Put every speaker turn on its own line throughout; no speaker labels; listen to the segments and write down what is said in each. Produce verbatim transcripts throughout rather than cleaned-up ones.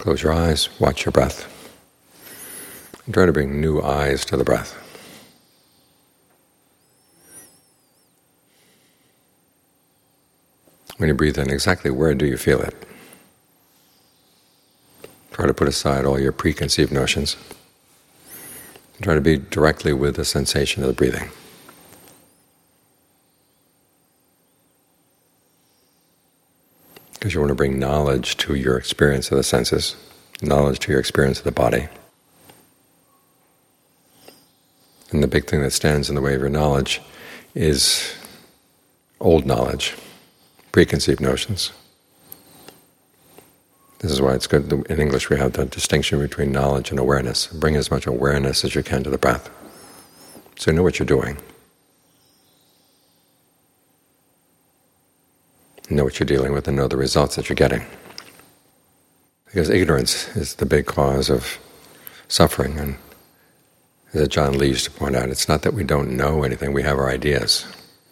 Close your eyes, watch your breath, and try to bring new eyes to the breath. When you breathe in, exactly where do you feel it? Try to put aside all your preconceived notions. Try to be directly with the sensation of the breathing. Because you want to bring knowledge to your experience of the senses, knowledge to your experience of the body. And the big thing that stands in the way of your knowledge is old knowledge, preconceived notions. This is why it's good in English we have the distinction between knowledge and awareness. Bring as much awareness as you can to the breath, so you know what you're doing. Know what you're dealing with and know the results that you're getting. Because ignorance is the big cause of suffering. And as John Lee used to point out, it's not that we don't know anything, we have our ideas.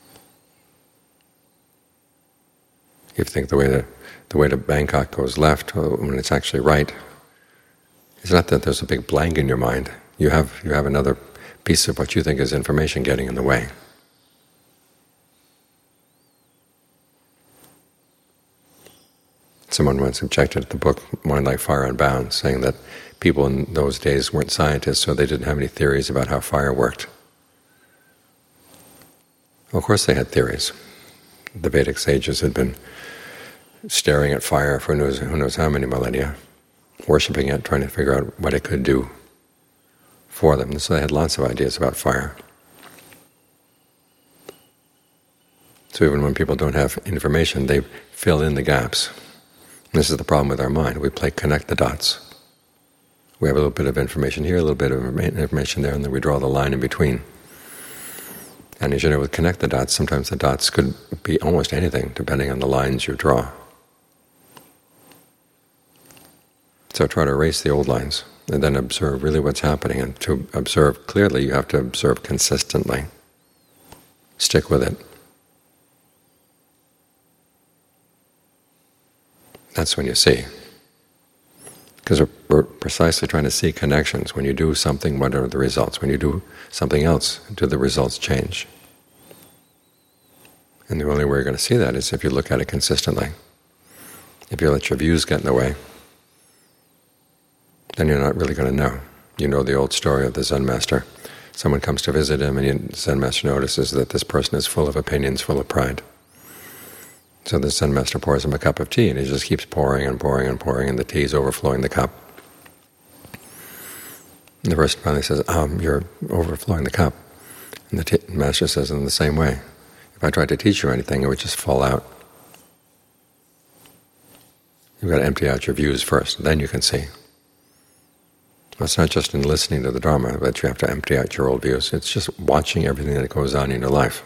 You think the way the, the way to Bangkok goes left when it's actually right, it's not that there's a big blank in your mind. You have, you have another piece of what you think is information getting in the way. Someone once objected to the book Mind Like Fire Unbound, saying that people in those days weren't scientists, so they didn't have any theories about how fire worked. Well, of course they had theories. The Vedic sages had been staring at fire for who knows, who knows how many millennia, worshipping it, trying to figure out what it could do for them. So they had lots of ideas about fire. So even when people don't have information, they fill in the gaps. This is the problem with our mind. We play connect the dots. We have a little bit of information here, a little bit of information there, and then we draw the line in between. And as you know, with connect the dots, sometimes the dots could be almost anything, depending on the lines you draw. So try to erase the old lines, and then observe really what's happening. And to observe clearly, you have to observe consistently. Stick with it. That's when you see. Because we're, we're precisely trying to see connections. When you do something, what are the results? When you do something else, do the results change? And the only way you're going to see that is if you look at it consistently. If you let your views get in the way, then you're not really going to know. You know the old story of the Zen master. Someone comes to visit him, and the Zen master notices that this person is full of opinions, full of pride. So the Zen master pours him a cup of tea, and he just keeps pouring and pouring and pouring, and the tea is overflowing the cup. And the person finally says, um, you're overflowing the cup. And the tea master says, in the same way, if I tried to teach you anything, it would just fall out. You've got to empty out your views first, then you can see. Well, it's not just in listening to the Dharma that you have to empty out your old views. It's just watching everything that goes on in your life.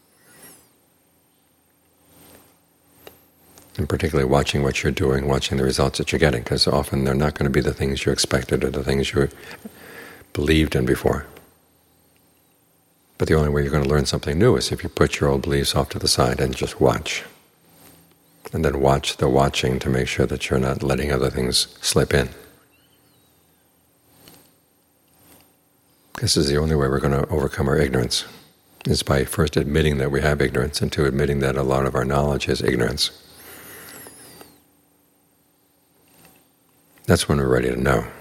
And particularly watching what you're doing, watching the results that you're getting, because often they're not going to be the things you expected or the things you believed in before. But the only way you're going to learn something new is if you put your old beliefs off to the side and just watch. And then watch the watching to make sure that you're not letting other things slip in. This is the only way we're going to overcome our ignorance, is by first admitting that we have ignorance, and two, admitting that a lot of our knowledge is ignorance. That's when we're ready to know.